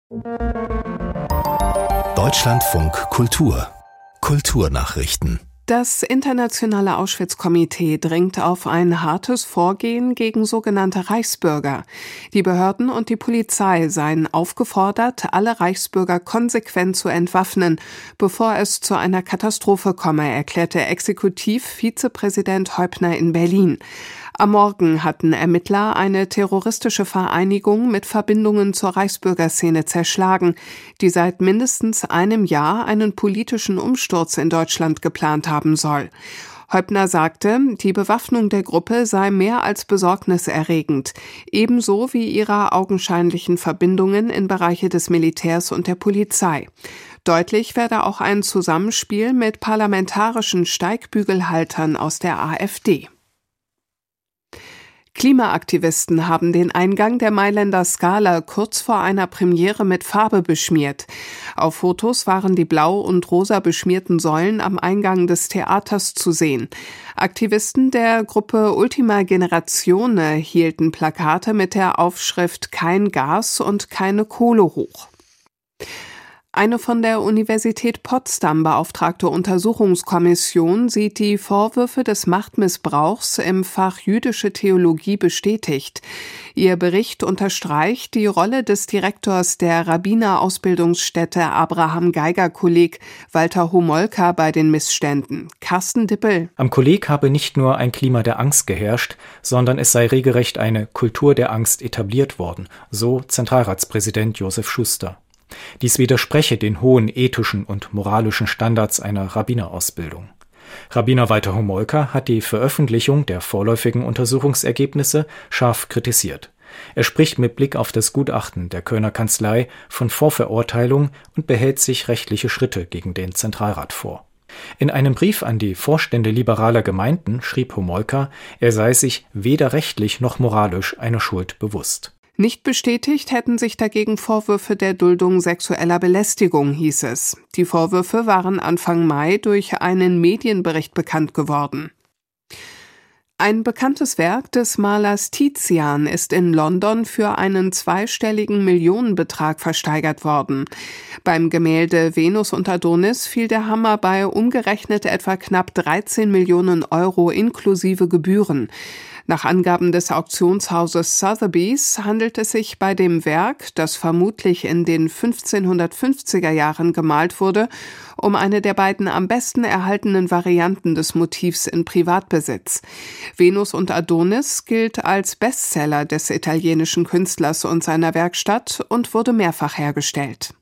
Deutschlandfunk Kultur Kulturnachrichten. Das Internationale Auschwitz-Komitee dringt auf ein hartes Vorgehen gegen sogenannte Reichsbürger. Die Behörden und die Polizei seien aufgefordert, alle Reichsbürger konsequent zu entwaffnen, bevor es zu einer Katastrophe komme, erklärte Exekutiv-Vizepräsident Heubner in Berlin. Am Morgen hatten Ermittler eine terroristische Vereinigung mit Verbindungen zur Reichsbürgerszene zerschlagen, die seit mindestens einem Jahr einen politischen Umsturz in Deutschland geplant haben soll. Heubner sagte, die Bewaffnung der Gruppe sei mehr als besorgniserregend, ebenso wie ihre augenscheinlichen Verbindungen in Bereiche des Militärs und der Polizei. Deutlich werde auch ein Zusammenspiel mit parlamentarischen Steigbügelhaltern aus der AfD. Klimaaktivisten haben den Eingang der Mailänder Scala kurz vor einer Premiere mit Farbe beschmiert. Auf Fotos waren die blau und rosa beschmierten Säulen am Eingang des Theaters zu sehen. Aktivisten der Gruppe Ultima Generazione hielten Plakate mit der Aufschrift „Kein Gas und keine Kohle" hoch. Eine von der Universität Potsdam beauftragte Untersuchungskommission sieht die Vorwürfe des Machtmissbrauchs im Fach Jüdische Theologie bestätigt. Ihr Bericht unterstreicht die Rolle des Direktors der Rabbinerausbildungsstätte Abraham Geiger Kolleg Walter Homolka bei den Missständen. Carsten Dippel. Am Kolleg habe nicht nur ein Klima der Angst geherrscht, sondern es sei regelrecht eine Kultur der Angst etabliert worden, so Zentralratspräsident Josef Schuster. Dies widerspreche den hohen ethischen und moralischen Standards einer Rabbinerausbildung. Rabbiner Walter Homolka hat die Veröffentlichung der vorläufigen Untersuchungsergebnisse scharf kritisiert. Er spricht mit Blick auf das Gutachten der Kölner Kanzlei von Vorverurteilung und behält sich rechtliche Schritte gegen den Zentralrat vor. In einem Brief an die Vorstände liberaler Gemeinden schrieb Homolka, er sei sich weder rechtlich noch moralisch einer Schuld bewusst. Nicht bestätigt hätten sich dagegen Vorwürfe der Duldung sexueller Belästigung, hieß es. Die Vorwürfe waren Anfang Mai durch einen Medienbericht bekannt geworden. Ein bekanntes Werk des Malers Tizian ist in London für einen zweistelligen Millionenbetrag versteigert worden. Beim Gemälde Venus und Adonis fiel der Hammer bei umgerechnet etwa knapp 13 Millionen Euro inklusive Gebühren. Nach Angaben des Auktionshauses Sotheby's handelt es sich bei dem Werk, das vermutlich in den 1550er Jahren gemalt wurde, um eine der beiden am besten erhaltenen Varianten des Motivs in Privatbesitz. Venus und Adonis gilt als Bestseller des italienischen Künstlers und seiner Werkstatt und wurde mehrfach hergestellt.